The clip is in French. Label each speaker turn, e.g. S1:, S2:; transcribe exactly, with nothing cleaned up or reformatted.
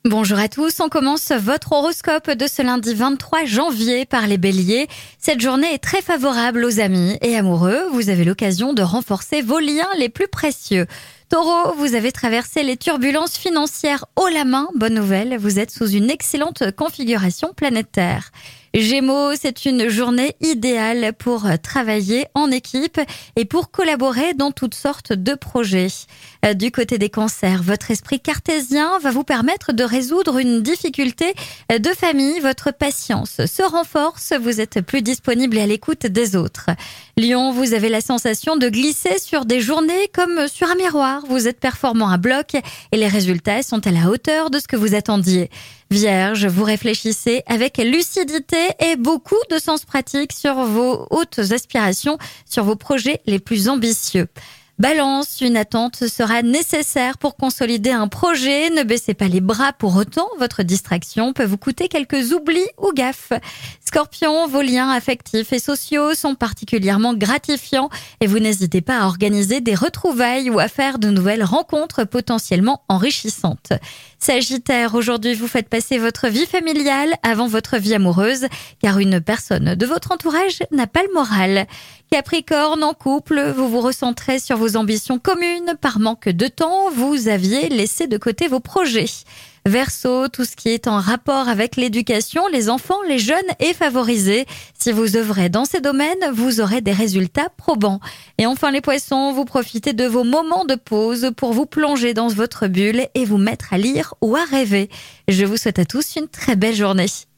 S1: Bonjour à tous, on commence votre horoscope de ce lundi vingt-trois janvier par les béliers. Cette journée est très favorable aux amis et amoureux. Vous avez l'occasion de renforcer vos liens les plus précieux. Taureau, vous avez traversé les turbulences financières haut la main. Bonne nouvelle, vous êtes sous une excellente configuration planétaire. Gémeaux, c'est une journée idéale pour travailler en équipe et pour collaborer dans toutes sortes de projets. Du côté des cancers, votre esprit cartésien va vous permettre de résoudre une difficulté de famille. Votre patience se renforce, vous êtes plus disponible et à l'écoute des autres. Lion, vous avez la sensation de glisser sur des journées comme sur un miroir. Vous êtes performant à bloc et les résultats sont à la hauteur de ce que vous attendiez. Vierge, vous réfléchissez avec lucidité et beaucoup de sens pratique sur vos hautes aspirations, sur vos projets les plus ambitieux. Balance, une attente sera nécessaire pour consolider un projet. Ne baissez pas les bras pour autant. Votre distraction peut vous coûter quelques oublis ou gaffes. Scorpion, vos liens affectifs et sociaux sont particulièrement gratifiants et vous n'hésitez pas à organiser des retrouvailles ou à faire de nouvelles rencontres potentiellement enrichissantes. Sagittaire, aujourd'hui vous faites passer votre vie familiale avant votre vie amoureuse car une personne de votre entourage n'a pas le moral. Capricorne, en couple, vous vous recentrez sur vos ambitions communes. Par manque de temps, vous aviez laissé de côté vos projets. Verseau, tout ce qui est en rapport avec l'éducation, les enfants, les jeunes est favorisé. Si vous œuvrez dans ces domaines, vous aurez des résultats probants. Et enfin les poissons, vous profitez de vos moments de pause pour vous plonger dans votre bulle et vous mettre à lire ou à rêver. Je vous souhaite à tous une très belle journée.